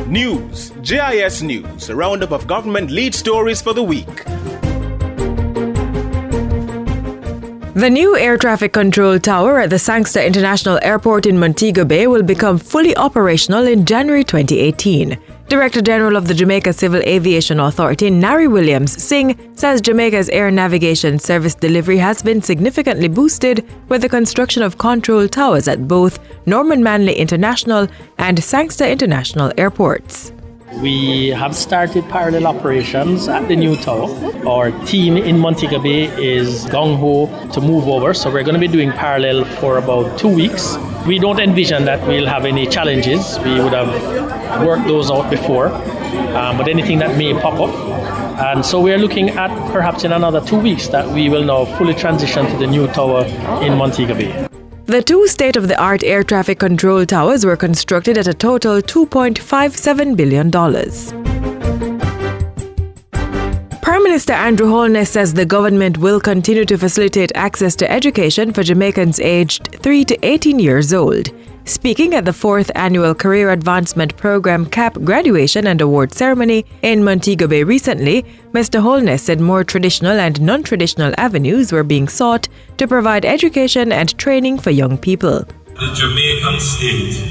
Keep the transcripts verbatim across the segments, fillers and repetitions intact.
News, J I S News, a roundup of government lead stories for the week. The new air traffic control tower at the Sangster International Airport in Montego Bay will become fully operational in January twenty eighteen. Director General of the Jamaica Civil Aviation Authority, Nari Williams-Singh, says Jamaica's air navigation service delivery has been significantly boosted with the construction of control towers at both Norman Manley International and Sangster International airports. We have started parallel operations at the new tower. Our team in Montego Bay is gung-ho to move over, so we're going to be doing parallel for about two weeks. We don't envision that we'll have any challenges. We would have worked those out before, um, but anything that may pop up. And so we're looking at perhaps in another two weeks that we will now fully transition to the new tower in Montego Bay. The two state-of-the-art air traffic control towers were constructed at a total two point five seven billion dollars. Prime Minister Andrew Holness says the government will continue to facilitate access to education for Jamaicans aged three to eighteen years old. Speaking at the fourth annual Career Advancement Program C A P graduation and award ceremony in Montego Bay recently, Mister Holness said more traditional and non-traditional avenues were being sought to provide education and training for young people. The Jamaican state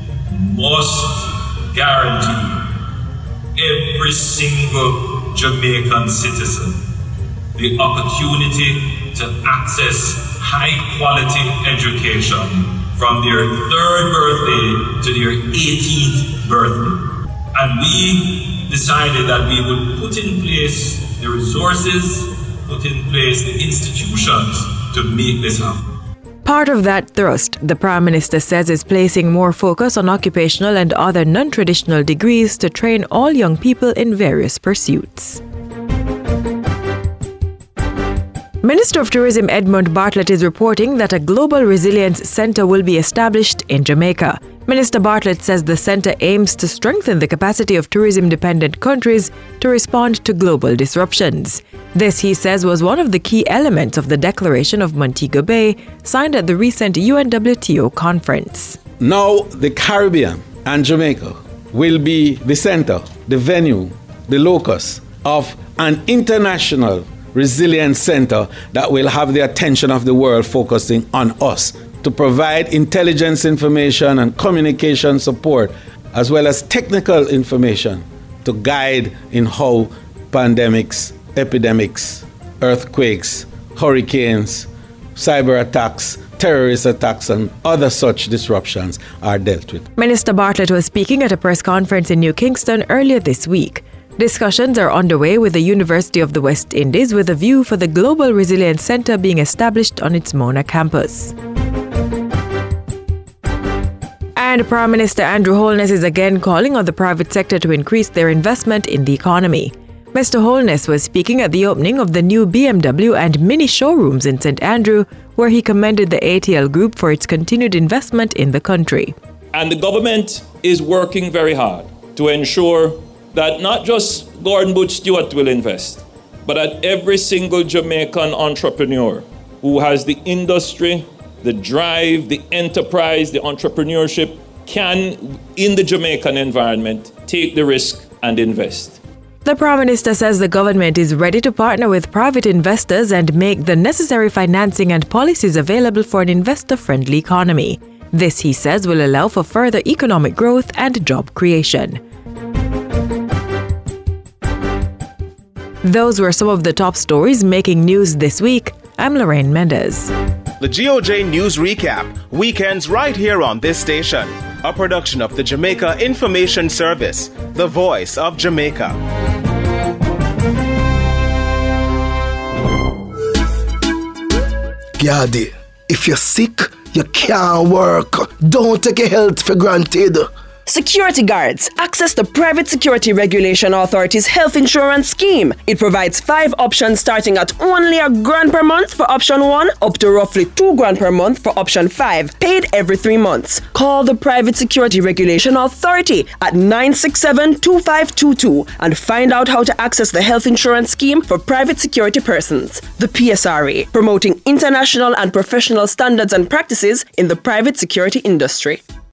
must guarantee every single Jamaican citizen the opportunity to access high-quality education from their third birthday to their eighteenth birthday. And we decided that we would put in place the resources, put in place the institutions to make this happen. Part of that thrust, the Prime Minister says, is placing more focus on occupational and other non-traditional degrees to train all young people in various pursuits. Minister of Tourism Edmund Bartlett is reporting that a Global Resilience Centre will be established in Jamaica. Minister Bartlett says the centre aims to strengthen the capacity of tourism-dependent countries to respond to global disruptions. This, he says, was one of the key elements of the Declaration of Montego Bay signed at the recent U N W T O conference. Now the Caribbean and Jamaica will be the centre, the venue, the locus of an international resilience center that will have the attention of the world focusing on us to provide intelligence information and communication support, as well as technical information to guide in how pandemics, epidemics, earthquakes, hurricanes, cyber attacks, terrorist attacks and other such disruptions are dealt with. Minister Bartlett was speaking at a press conference in New Kingston earlier this week. Discussions are underway with the University of the West Indies with a view for the Global Resilience Centre being established on its Mona campus. And Prime Minister Andrew Holness is again calling on the private sector to increase their investment in the economy. Mister Holness was speaking at the opening of the new B M W and Mini showrooms in Saint Andrew, where he commended the A T L Group for its continued investment in the country. And the government is working very hard to ensure that not just Gordon Butch Stewart will invest, but that every single Jamaican entrepreneur who has the industry, the drive, the enterprise, the entrepreneurship can, in the Jamaican environment, take the risk and invest. The Prime Minister says the government is ready to partner with private investors and make the necessary financing and policies available for an investor-friendly economy. This, he says, will allow for further economic growth and job creation. Those were some of the top stories making news this week. I'm Lorraine Mendez. The G O J News Recap, weekends right here on this station. A production of the Jamaica Information Service, the voice of Jamaica. Yardy, if you're sick, you can't work. Don't take your health for granted. Security guards access the Private Security Regulation Authority's health insurance scheme. It provides five options starting at only a grand per month for option one, up to roughly two grand per month for option five, paid every three months. Call the Private Security Regulation Authority at nine six seven, two five two two and find out how to access the health insurance scheme for private security persons. The P S R A, promoting international and professional standards and practices in the private security industry.